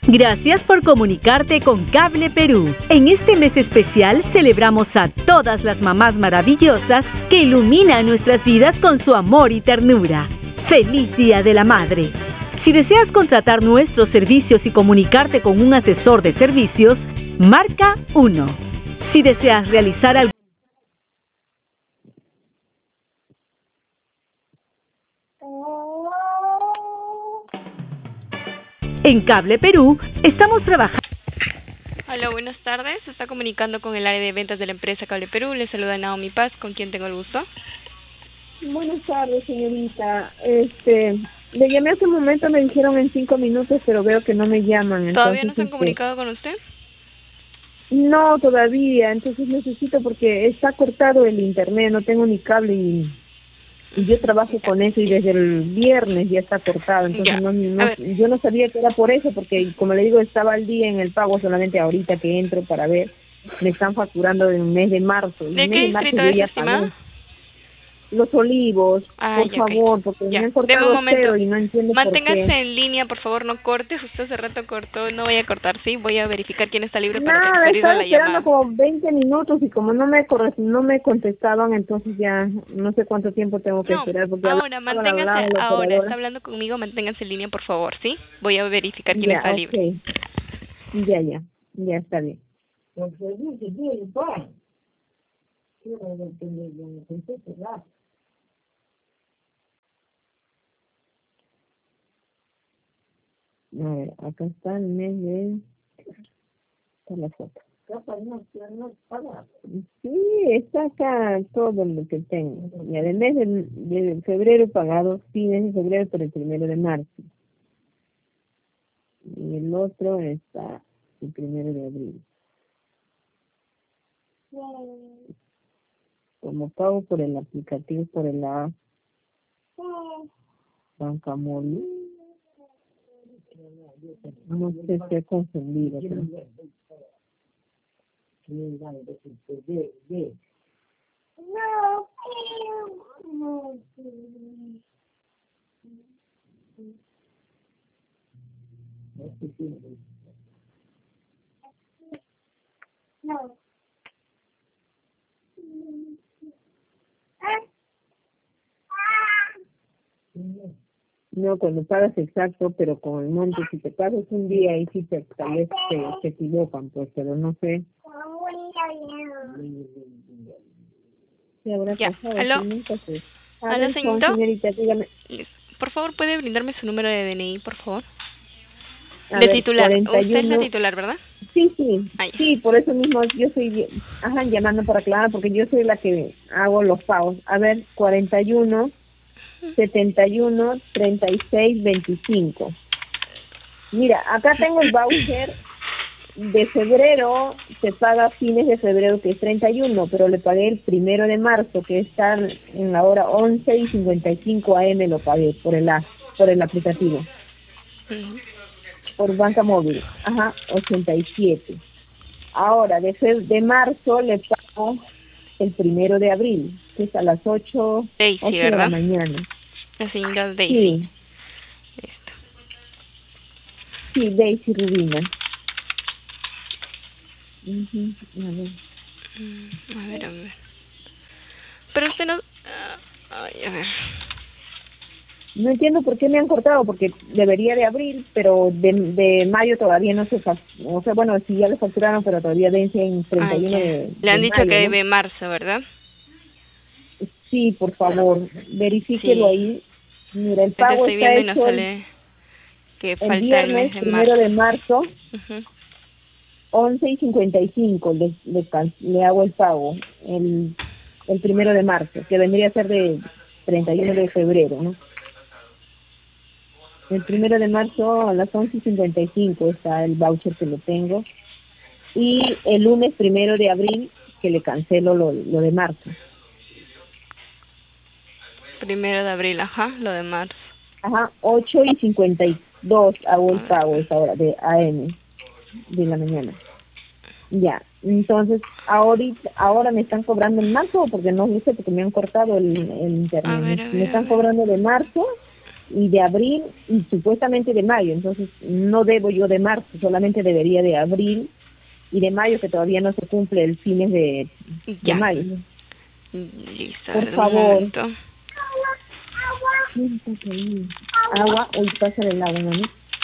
Gracias por comunicarte con Cable Perú. En este mes especial celebramos a todas las mamás maravillosas que iluminan nuestras vidas con su amor y ternura. ¡Feliz Día de la Madre! Si deseas contratar nuestros servicios y comunicarte con un asesor de servicios, marca 1. Si deseas realizar algo en Cable Perú, estamos trabajando. Hola, buenas tardes. Se está comunicando con el área de ventas de la empresa Cable Perú. Le saluda Naomi Paz, con quien tengo el gusto. Buenas tardes, señorita. Le llamé hace un momento, me dijeron en 5 minutos, pero veo que no me llaman. ¿Todavía no se han comunicado con usted? No, todavía. Entonces necesito, porque está cortado el internet, no tengo ni cable y yo trabajo con eso y desde el viernes ya está cortado. Entonces yo no sabía que era por eso, porque como le digo, estaba al día en el pago, solamente ahorita que entro para ver, me están facturando en el mes de marzo. ¿De qué distrito es, estimada? Los Olivos, por favor, porque me han cortado cero y no entiendo por qué. Manténgase en línea, por favor, no corte. Usted hace rato cortó, no voy a cortar, ¿sí? Voy a verificar quién está libre para transferirle la llamada. Estaba esperando como 20 minutos y como no me contestaban, entonces ya no sé cuánto tiempo tengo que esperar. Porque ahora, está hablando conmigo, manténgase en línea, por favor, ¿sí? Voy a verificar quién está libre. Ya está bien. A ver, acá está el mes de... Está la foto. Sí, está acá todo lo que tengo. Y el mes de febrero pagado, fines de febrero por el 1 de marzo. Y el otro está el 1 de abril. Como pago por el aplicativo, por la Banca Móvil. No sé si he confundido. No, cuando pagas exacto, pero con el monto, si te pagas un día ahí sí tal vez se equivocan, pues, pero no sé. ¿Aló, señorita, dígame. Por favor, ¿puede brindarme su número de DNI, por favor? De titular. 41. Usted es la titular, ¿verdad? Sí. Sí, por eso mismo yo soy, llamando para aclarar, porque yo soy la que hago los pagos. A ver, 41 71 36 25. Mira, acá tengo el voucher de febrero, se paga fines de febrero, que es 31, pero le pagué el 1 de marzo, que está en la hora 11:55 AM, lo pagué por el aplicativo. Por Banca Móvil, 87. Ahora, de marzo le pago el 1 de abril, que es a las 8 de la mañana. La señora Daisy. Sí, Daisy Rubina. A ver. Pero usted no... a ver. No entiendo por qué me han cortado, porque debería de abril, pero de mayo todavía no se o sea, bueno, sí ya le facturaron, pero todavía vence en 31 de Le han dicho mayo, que ¿no? de marzo, ¿verdad? Sí, por favor, verifíquelo ahí. Mira, el pago está hecho que falta el viernes, 1 de marzo, 11:55, le hago el pago, el 1 de marzo, que vendría a ser de 31 de febrero, ¿no? El 1 de marzo a las 11:55 está el voucher que lo tengo. Y el lunes 1 de abril que le cancelo lo de marzo. 1 de abril, lo de marzo. 8:52 hago el pago esa hora de AM de la mañana. Ya, entonces ahora me están cobrando en marzo, porque no sé, porque me han cortado el internet. Me están cobrando de marzo y de abril y supuestamente de mayo. Entonces no debo yo de marzo, solamente debería de abril y de mayo, que todavía no se cumple el fines de mayo. Listo, por favor. Agua, hoy pasa el agua, ¿no?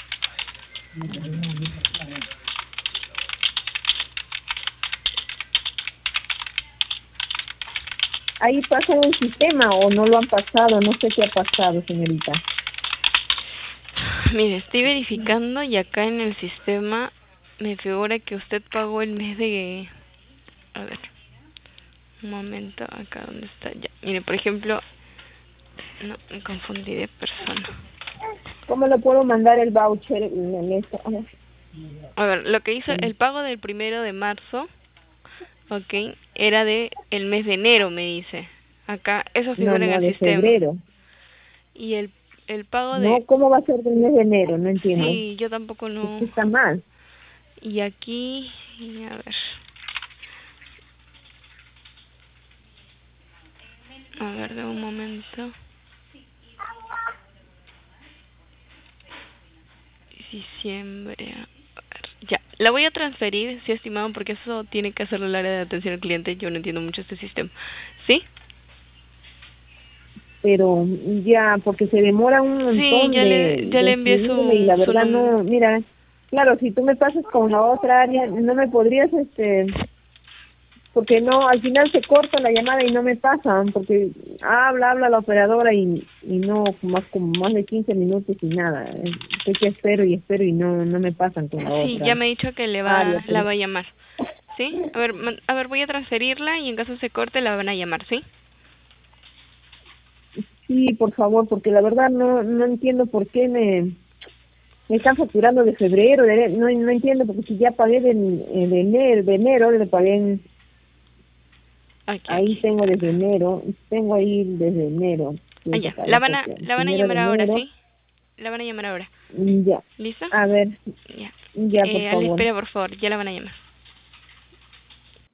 Ahí pasa el sistema o no lo han pasado, no sé qué ha pasado, señorita. Mire, estoy verificando y acá en el sistema me figura que usted pagó el mes de... A ver, un momento, acá donde está ya. Mire, por ejemplo, no, me confundí de persona. ¿Cómo le puedo mandar el voucher en esto? A ver, lo que hizo el pago del 1 de marzo, ok, era de el mes de enero, me dice. Acá, eso figura en el de sistema. Febrero. Y el pago de... No, ¿cómo va a ser del mes de enero? No entiendo. Sí, yo tampoco no... Es que está mal. Y aquí, a ver... A ver, de un momento... Diciembre... A ver, ya, la voy a transferir, sí, estimado, porque eso tiene que hacerlo el área de atención al cliente. Yo no entiendo mucho este sistema. ¿Sí? Pero ya, porque se demora un montón. Sí, ya le envié su... Y la verdad no, mira, claro, si tú me pasas con la otra área, no me podrías, porque no, al final se corta la llamada y no me pasan, porque habla la operadora y no, como más de 15 minutos y nada. Estoy que espero y no me pasan con la otra. Sí, ya me ha dicho que la va a llamar. ¿Sí? A ver, voy a transferirla y en caso se corte la van a llamar, ¿sí? Sí, por favor, porque la verdad no entiendo por qué me están facturando de febrero, no entiendo, porque si ya pagué de enero le pagué ahí tengo desde enero, tengo ahí desde enero. Ya, la van a llamar ahora, ¿sí? La van a llamar ahora. Ya. ¿Listo? A ver. Ya. Ya, por a la favor. espera, por favor, ya la van a llamar.